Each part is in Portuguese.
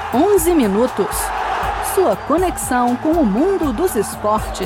11 minutos. Sua conexão com o mundo dos esportes.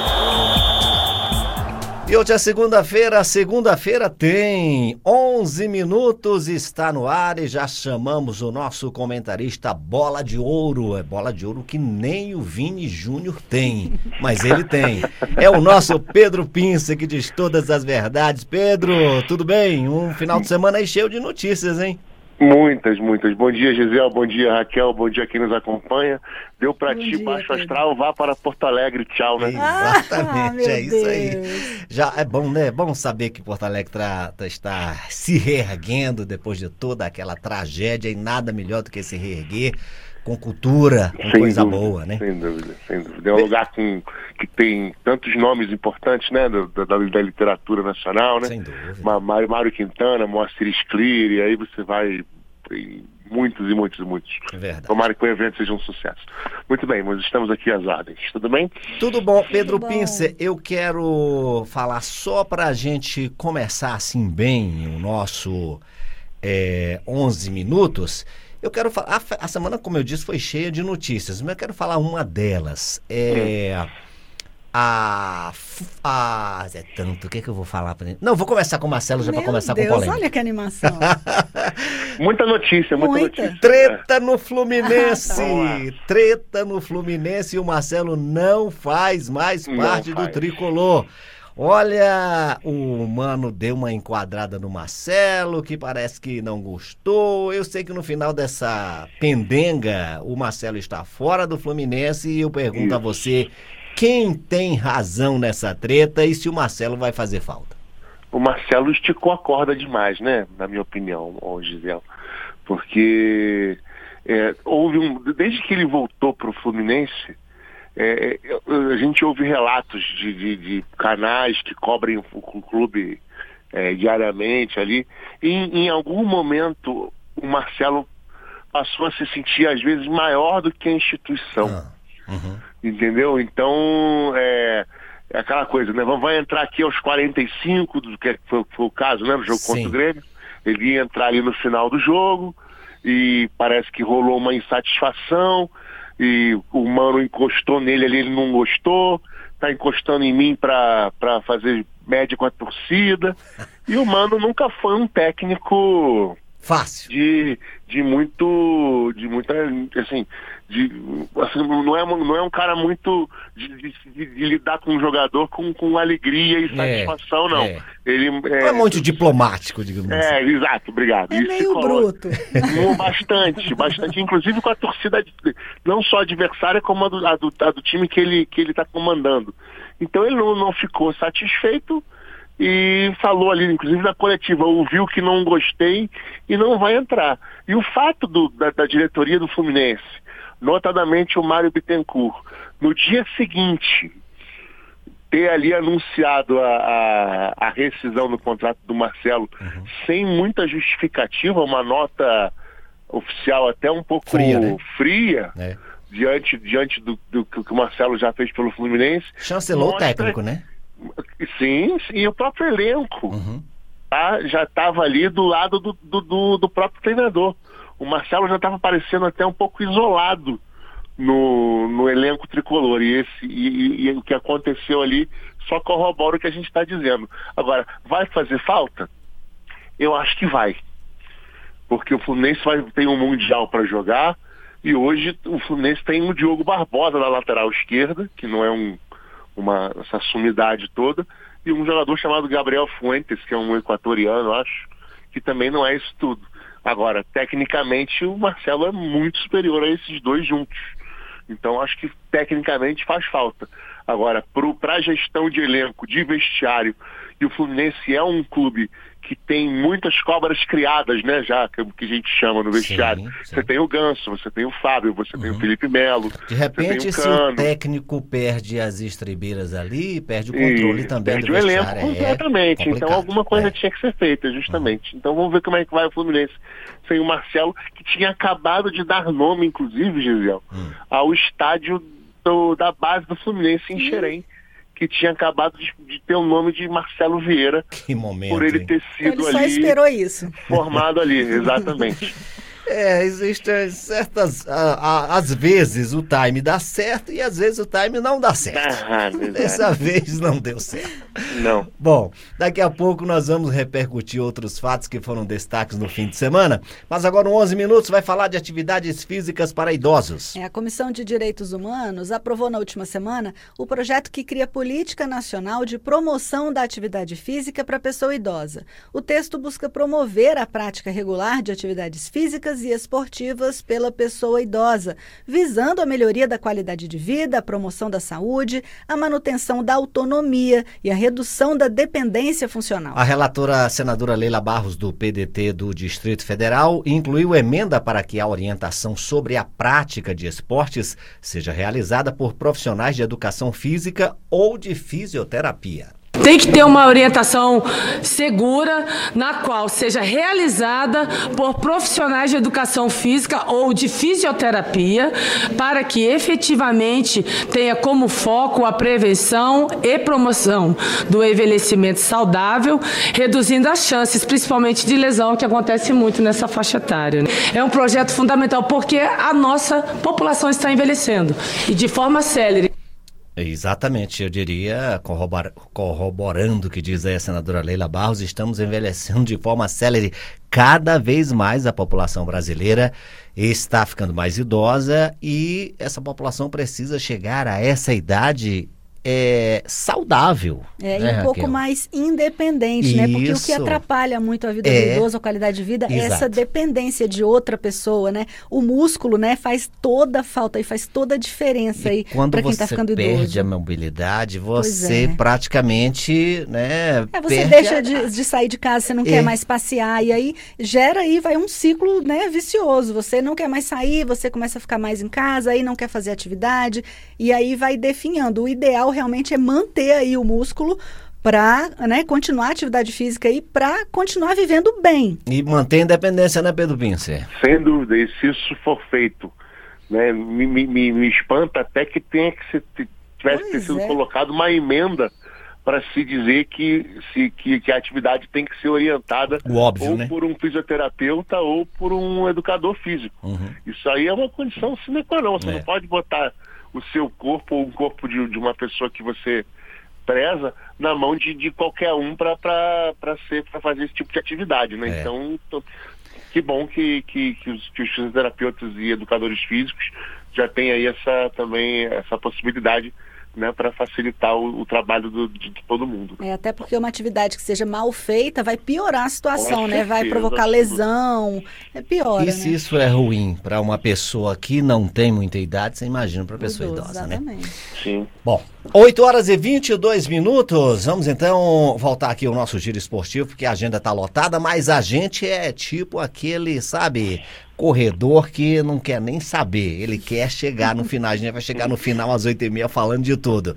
E hoje é segunda-feira tem 11 minutos, está no ar e já chamamos o nosso comentarista Bola de Ouro. É bola de ouro que nem o Vini Júnior tem, mas ele tem. É o nosso Pedro Pinça que diz todas as verdades. Pedro, tudo bem? Um final de semana aí cheio de notícias, hein? Muitas. Bom dia, Gisele, bom dia, Raquel, bom dia quem nos acompanha. Deu pra ti, baixo astral, vá para Porto Alegre, tchau, né? Exatamente, é isso aí. Já é bom, né? É bom saber que Porto Alegre está se reerguendo depois de toda aquela tragédia e nada melhor do que se reerguer com cultura, com coisa boa, né? Sem dúvida. É um lugar que tem tantos nomes importantes, né? Da literatura nacional, né? Sem dúvida. Mário Quintana, Moacir Scler, e aí você vai em muitos. É verdade. Tomara que o evento seja um sucesso. Muito bem, mas estamos aqui às ordens. Tudo bem? Tudo bom, Pedro Pinça. Eu quero falar só pra gente começar assim bem o nosso 11 minutos. Eu quero falar, a semana, como eu disse, foi cheia de notícias, mas eu quero falar uma delas. É tanto, o que eu vou falar pra gente? Não, vou começar com o Marcelo já para começar com polêmica. Olha que animação. Muita notícia. Treta no Fluminense. Treta no Fluminense e o Marcelo não faz mais parte do tricolor. Olha, o Mano deu uma enquadrada no Marcelo, que parece que não gostou. Eu sei que no final dessa pendenga, o Marcelo está fora do Fluminense e eu pergunto a você, quem tem razão nessa treta e se o Marcelo vai fazer falta? O Marcelo esticou a corda demais, né? Na minha opinião, Gisele. Porque desde que ele voltou para o Fluminense, a gente ouve relatos de canais que cobrem o clube diariamente ali, e em algum momento o Marcelo passou a se sentir às vezes maior do que a instituição. Entendeu? Então é aquela coisa, né? Vai entrar aqui aos 45, do que foi o caso, né? No jogo contra o Grêmio, ele ia entrar ali no final do jogo e parece que rolou uma insatisfação e o Mano encostou nele ali, ele não gostou, tá encostando em mim pra fazer média com a torcida. E o Mano nunca foi um técnico fácil. Não é um cara muito de lidar com o jogador com alegria e satisfação, não. Ele não é muito diplomático, digamos assim. Exato, obrigado. É meio bruto. Bastante, inclusive com a torcida, não só adversária, como a do time que ele está comandando. Então ele não ficou satisfeito e falou ali, inclusive na coletiva, ouviu que não gostei e não vai entrar. E o fato da diretoria do Fluminense, notadamente o Mário Bittencourt, no dia seguinte ter ali anunciado a rescisão do contrato do Marcelo sem muita justificativa, uma nota oficial até um pouco fria, né? diante do que o Marcelo já fez pelo Fluminense. Chancelou o técnico, né? Sim, e o próprio elenco já estava ali do lado do próprio treinador. O Marcelo já estava parecendo até um pouco isolado no elenco tricolor, e o que aconteceu ali só corrobora o que a gente está dizendo. Agora, vai fazer falta? Eu acho que vai, porque o Fluminense tem um Mundial para jogar, e hoje o Fluminense tem o Diogo Barbosa na lateral esquerda, que não é essa sumidade toda, e um jogador chamado Gabriel Fuentes, que é um equatoriano, acho, que também não é isso tudo. Agora, tecnicamente, o Marcelo é muito superior a esses dois juntos. Então, acho que tecnicamente faz falta. Agora, para a gestão de elenco, de vestiário, e o Fluminense é um clube que tem muitas cobras criadas, né, já, que a gente chama no vestiário. Sim. Você tem o Ganso, você tem o Fábio, você tem o Felipe Melo. De repente, se o técnico perde as estribeiras ali, perde o controle também do vestiário. Perde o elenco completamente. Então, alguma coisa tinha que ser feita, justamente. Então, vamos ver como é que vai o Fluminense sem o Marcelo, que tinha acabado de dar nome, inclusive, Gisele, ao estádio da base do Fluminense em Xerém, que tinha acabado de ter o nome de Marcelo Vieira. Que momento, por ele ter sido ele só esperou isso. Formado ali, exatamente. Existem certas... às vezes o time dá certo e às vezes o time não dá certo. Dessa vez não deu certo. Não. Bom, daqui a pouco nós vamos repercutir outros fatos que foram destaques no fim de semana, mas agora, 11 minutos, vai falar de atividades físicas para idosos. A Comissão de Direitos Humanos aprovou na última semana o projeto que cria Política Nacional de Promoção da Atividade Física para a Pessoa Idosa. O texto busca promover a prática regular de atividades físicas e esportivas pela pessoa idosa, visando a melhoria da qualidade de vida, a promoção da saúde, a manutenção da autonomia e a redução da dependência funcional. A relatora senadora Leila Barros, do PDT do Distrito Federal, incluiu emenda para que a orientação sobre a prática de esportes seja realizada por profissionais de educação física ou de fisioterapia. Tem que ter uma orientação segura, na qual seja realizada por profissionais de educação física ou de fisioterapia, para que efetivamente tenha como foco a prevenção e promoção do envelhecimento saudável, reduzindo as chances, principalmente de lesão, que acontece muito nessa faixa etária. É um projeto fundamental, porque a nossa população está envelhecendo, e de forma célere. Exatamente, eu diria, corroborando o que diz aí a senadora Leila Barros, estamos envelhecendo de forma célere. Cada vez mais a população brasileira está ficando mais idosa e essa população precisa chegar a essa idade saudável. E um pouco mais independente, né? Porque o que atrapalha muito a vida do idoso, a qualidade de vida, é essa dependência de outra pessoa, né? O músculo, né, faz toda a falta e faz toda a diferença aí para quem está ficando idoso. Quando você perde a mobilidade, você praticamente, né? Você deixa de sair de casa, você não quer mais passear, e aí gera aí, vai um ciclo, né, vicioso. Você não quer mais sair, você começa a ficar mais em casa, aí não quer fazer atividade, e aí vai definhando. O ideal realmente é manter aí o músculo para, né, continuar a atividade física aí para continuar vivendo bem. E manter a independência, né, Pedro Pincer? Sem dúvida, e se isso for feito, né, me espanta até que tivesse ter sido colocado uma emenda para se dizer que a atividade tem que ser orientada por um fisioterapeuta ou por um educador físico. Isso aí é uma condição sine qua non. Você não pode botar o seu corpo ou o corpo de uma pessoa que você preza na mão de qualquer um para fazer esse tipo de atividade, né? Então, que bom que os fisioterapeutas e educadores físicos já têm aí essa possibilidade, né, para facilitar o trabalho de todo mundo. Até porque uma atividade que seja mal feita vai piorar a situação, né? Vai provocar lesão, piora. E se isso é ruim para uma pessoa que não tem muita idade, você imagina para a pessoa idosa, exatamente, né? Sim. Bom, 8 horas e 22 minutos. Vamos então voltar aqui ao nosso giro esportivo, porque a agenda está lotada, mas a gente é tipo aquele, sabe, corredor que não quer nem saber, ele quer chegar no final. A gente vai chegar no final às 8h30 falando de tudo.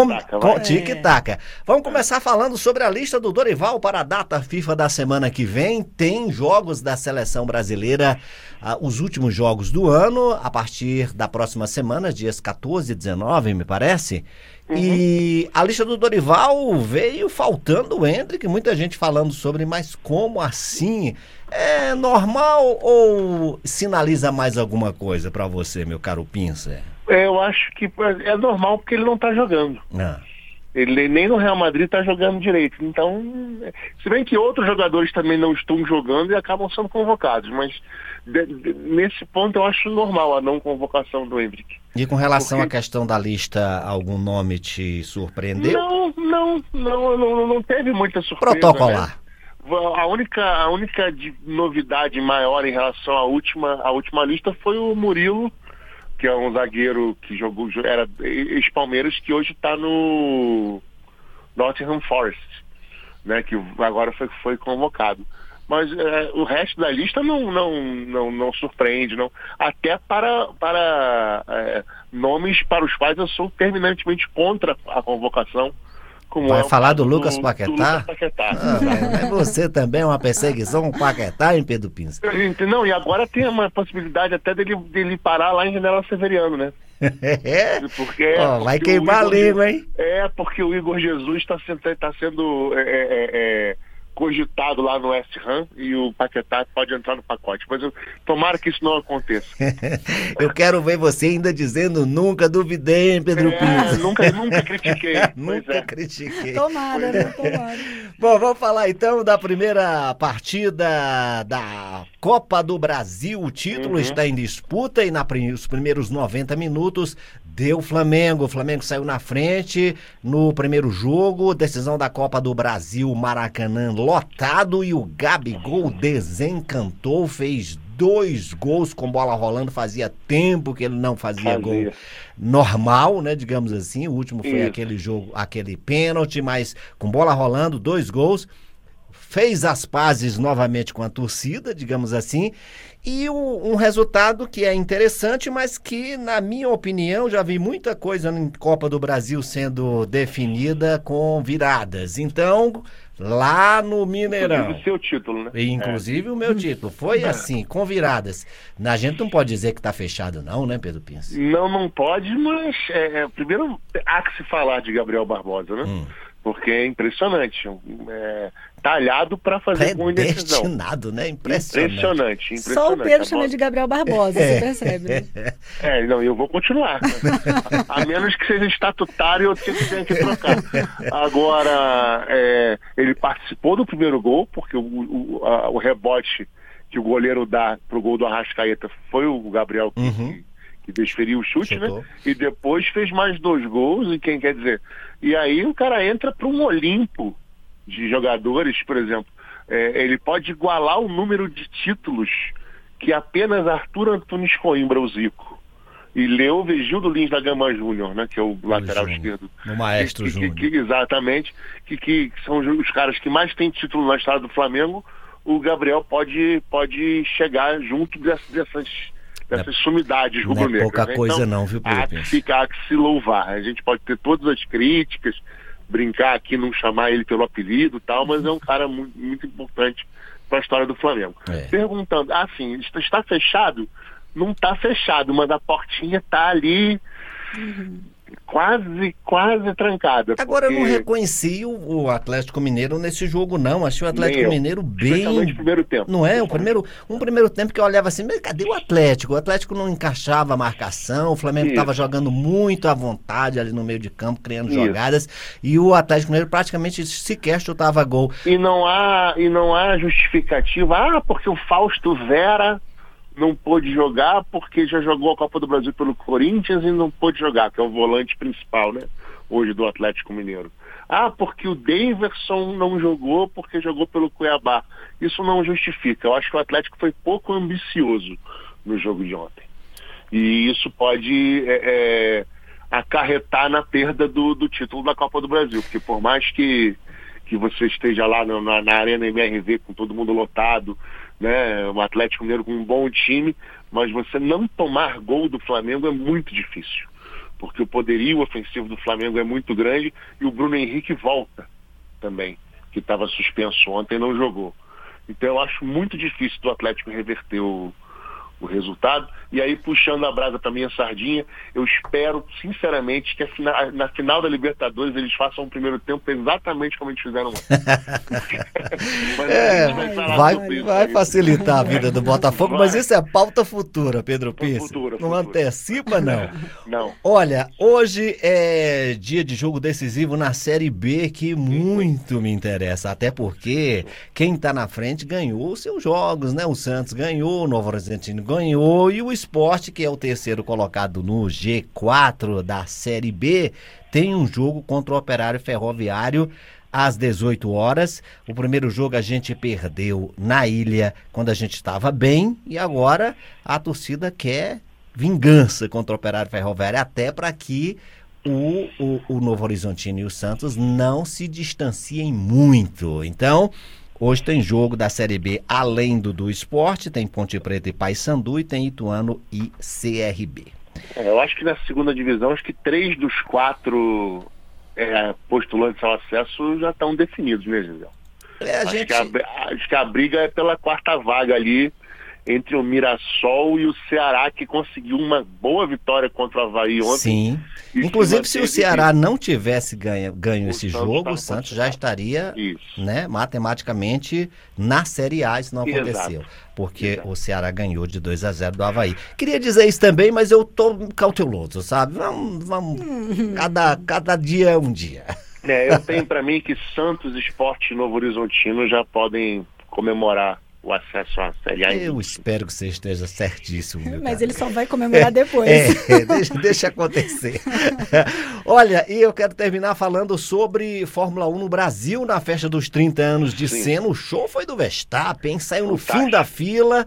Tic-tac. Vamos começar falando sobre a lista do Dorival para a data FIFA da semana que vem. Tem jogos da seleção brasileira, os últimos jogos do ano, a partir da próxima semana, dias 14 e 19, me parece. E a lista do Dorival veio faltando o Endrick, muita gente falando sobre, mas como assim? É normal ou sinaliza mais alguma coisa para você, meu caro Pincer? Eu acho que é normal porque ele não está jogando. Ele nem no Real Madrid está jogando direito. Então, se bem que outros jogadores também não estão jogando e acabam sendo convocados, mas nesse ponto eu acho normal a não convocação do Endrick. E com relação à questão da lista, algum nome te surpreendeu? Não teve muita surpresa. Protocolar. Né? A única novidade maior em relação à última lista foi o Murilo, que é um zagueiro que era ex-Palmeiras, que hoje está no Nottingham Forest, né, que agora foi convocado. Mas o resto da lista não surpreende, não. Até para nomes para os quais eu sou terminantemente contra a convocação. Vai falar do Lucas Paquetá? Mas você também é uma perseguição com o Paquetá, hein, Pedro Pincer? Não, e agora tem uma possibilidade até dele parar lá em General Severiano, né? Porque vai queimar a língua, hein? Porque o Igor Jesus está sendo cogitado lá no West Ham e o Paquetá pode entrar no pacote. Mas tomara que isso não aconteça. Eu quero ver você ainda dizendo nunca duvidei, hein, Pedro Pires? Nunca critiquei. Nunca critiquei. Tomara, né? Tomara. Bom, vamos falar então da primeira partida da Copa do Brasil. O título está em disputa e nos primeiros 90 minutos deu Flamengo. O Flamengo saiu na frente no primeiro jogo, decisão da Copa do Brasil, Maracanã lotado, e o Gabigol desencantou, fez 2 gols com bola rolando, fazia tempo que ele não fazia gol normal, né, digamos assim. O último foi aquele jogo, aquele pênalti, mas com bola rolando, 2 gols. Fez as pazes novamente com a torcida, digamos assim, e um resultado que é interessante, mas que, na minha opinião, já vi muita coisa em Copa do Brasil sendo definida com viradas. Então, lá no Mineirão... Inclusive o seu título, né? Inclusive o meu título. Foi assim, com viradas. A gente não pode dizer que está fechado não, né, Pedro Pires? Não pode, mas primeiro há que se falar de Gabriel Barbosa, né? Porque é impressionante. Talhado para fazer gol em decisão. Predestinado, né? Impressionante. Só o Pedro chama de Gabriel Barbosa, você percebe, né? Eu vou continuar. A menos que seja estatutário, eu tenho que trocar. Agora, ele participou do primeiro gol, porque o rebote que o goleiro dá pro gol do Arrascaeta foi o Gabriel que desferiu o chute, né? E depois fez mais 2 gols, e aí o cara entra para um Olimpo de jogadores, por exemplo. Ele pode igualar o número de títulos que apenas Arthur Antunes Coimbra, o Zico, e Leo Vigildo Lins da Gama Júnior, né, que é o lateral esquerdo. O maestro Júnior. Exatamente, que são os caras que mais têm título na história do Flamengo. O Gabriel pode chegar junto dessas sumidades rubro-negras. Não é pouca coisa então, não, viu, Pedro? Há que se louvar. A gente pode ter todas as críticas, brincar aqui, não chamar ele pelo apelido e tal, mas é um cara muito, muito importante para a história do Flamengo. Perguntando, assim, está fechado? Não está fechado, mas a portinha está ali quase trancada. Agora, eu não reconheci o Atlético Mineiro nesse jogo, não. Achei o Atlético Mineiro bem... Especialmente no primeiro tempo. Não é? Um primeiro tempo que eu olhava assim, mas cadê o Atlético? O Atlético não encaixava a marcação, o Flamengo estava jogando muito à vontade ali no meio de campo, criando jogadas, e o Atlético Mineiro praticamente sequer chutava gol. E não há justificativa, porque o Fausto Vera não pôde jogar porque já jogou a Copa do Brasil pelo Corinthians e não pôde jogar, que é o volante principal, né, hoje do Atlético Mineiro. Porque o Daverson não jogou porque jogou pelo Cuiabá. Isso não justifica. Eu acho que o Atlético foi pouco ambicioso no jogo de ontem. E isso pode acarretar na perda do título da Copa do Brasil, porque por mais que você esteja lá na Arena MRV com todo mundo lotado, né, o Atlético Mineiro com um bom time, mas você não tomar gol do Flamengo é muito difícil, porque o poderio ofensivo do Flamengo é muito grande, e o Bruno Henrique volta também, que estava suspenso ontem e não jogou. Então eu acho muito difícil do Atlético reverter o resultado. E aí, puxando a brasa para minha sardinha, eu espero sinceramente que na final da Libertadores eles façam o primeiro tempo exatamente como eles fizeram ontem. Vai facilitar a vida do Botafogo, mas isso é pauta futura, Pedro Pires. Não antecipa, não. Não. Olha, hoje é dia de jogo decisivo na Série B, que muito me interessa, até porque quem está na frente ganhou os seus jogos, né? O Santos ganhou, o Novo Horizontino ganhou, e o Sport, que é o terceiro colocado no G4 da Série B, tem um jogo contra o Operário Ferroviário às 18 horas. O primeiro jogo a gente perdeu na Ilha quando a gente estava bem, e agora a torcida quer vingança contra o Operário Ferroviário, até para que o Novo Horizontino e o Santos não se distanciem muito. Então, hoje tem jogo da Série B além do Sport, tem Ponte Preta e Paysandu, e tem Ituano e CRB. Eu acho que na segunda divisão, acho que 3 dos 4 postulantes ao acesso já estão definidos, né, Gisele? Acho que a briga é pela 4ª vaga ali, entre o Mirassol e o Ceará, que conseguiu uma boa vitória contra o Avaí ontem. Sim. Inclusive, se o Ceará não tivesse ganho esse jogo, o Santos já estaria, né, matematicamente na Série A. Isso não aconteceu. Exato. Porque o Ceará ganhou de 2-0 do Avaí. Queria dizer isso também, mas eu tô cauteloso, sabe? Vamos cada dia é um dia. Eu tenho para mim que Santos, Sport e Novo Horizontino já podem comemorar o acesso à Série A. Eu espero que você esteja certíssimo. Mas ele só vai comemorar depois. Deixa acontecer. Olha, e eu quero terminar falando sobre Fórmula 1 no Brasil, na festa dos 30 anos de Senna. O show foi do Verstappen, saiu no fim da fila,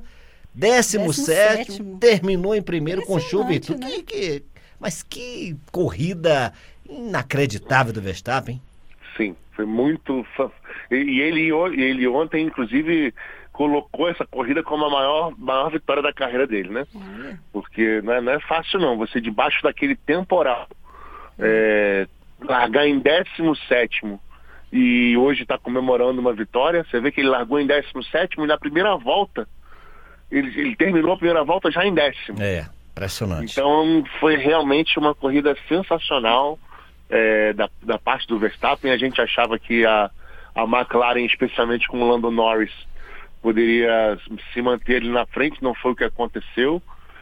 17º, terminou em primeiro com chuva e tudo. Né? Mas que corrida inacreditável do Verstappen. Sim, foi muito... E ele ontem, inclusive, colocou essa corrida como a maior vitória da carreira dele, né? Porque não é fácil não, você debaixo daquele temporal, largar em 17º e hoje está comemorando uma vitória. Você vê que ele largou em 17º e na primeira volta, ele terminou a primeira volta já em 10º. Impressionante. Então foi realmente uma corrida sensacional da parte do Verstappen. A gente achava que a McLaren, especialmente com o Lando Norris, poderia se manter ali na frente, não foi o que aconteceu.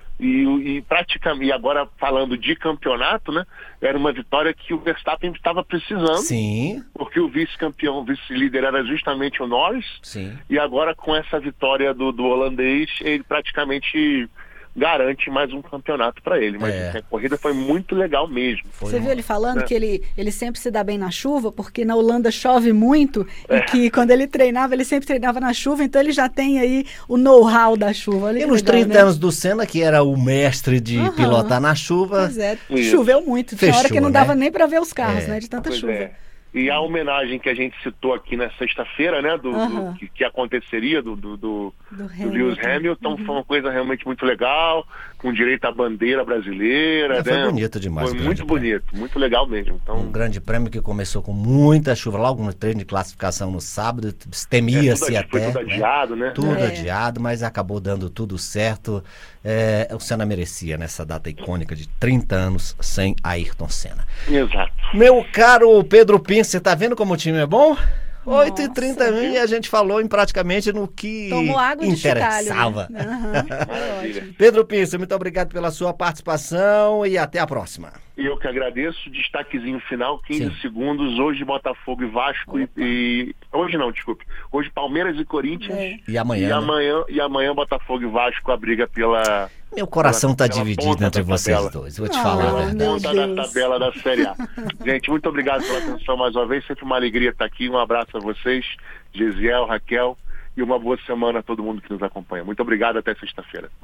E praticamente, agora falando de campeonato, né, era uma vitória que o Verstappen estava precisando. Sim. Porque o vice-campeão, o vice-líder era justamente o Norris. Sim. E agora com essa vitória do holandês, ele praticamente garante mais um campeonato para ele. Mas a corrida foi muito legal mesmo. Você viu ele falando que ele sempre se dá bem na chuva, porque na Holanda chove muito, e que quando ele treinava, ele sempre treinava na chuva, então ele já tem aí o know-how da chuva. Olha, e nos 30 anos do Senna, que era o mestre de pilotar na chuva... Pois choveu muito, tinha hora que não dava nem para ver os carros, né, de tanta chuva. E a homenagem que a gente citou aqui na sexta-feira, né, que aconteceria do Lewis Hamilton, foi uma coisa realmente muito legal, com direito à bandeira brasileira. Foi bonito demais. Foi muito bonito, muito legal mesmo. Então, um grande prêmio que começou com muita chuva, logo no treino de classificação no sábado, temia-se até. Foi tudo adiado, né? Tudo adiado, mas acabou dando tudo certo. O Senna merecia nessa data icônica de 30 anos sem Ayrton Senna. Exato. Meu caro Pedro Pinto, você tá vendo como o time é bom? 8h30 e a gente falou praticamente no que interessava. De chicalho, né? Pedro Pinto, muito obrigado pela sua participação e até a próxima. Eu que agradeço. Destaquezinho final, 15 segundos. Hoje Botafogo e Vasco hoje não, desculpe. Hoje Palmeiras e Corinthians. E amanhã. E amanhã Botafogo e Vasco, a briga pela... Meu coração tá dividido entre vocês dois, vou te falar a verdade. Ponta da tabela da Série A. Gente, muito obrigado pela atenção mais uma vez. Sempre uma alegria estar aqui. Um abraço a vocês, Gesiel, Raquel, e uma boa semana a todo mundo que nos acompanha. Muito obrigado, até sexta-feira.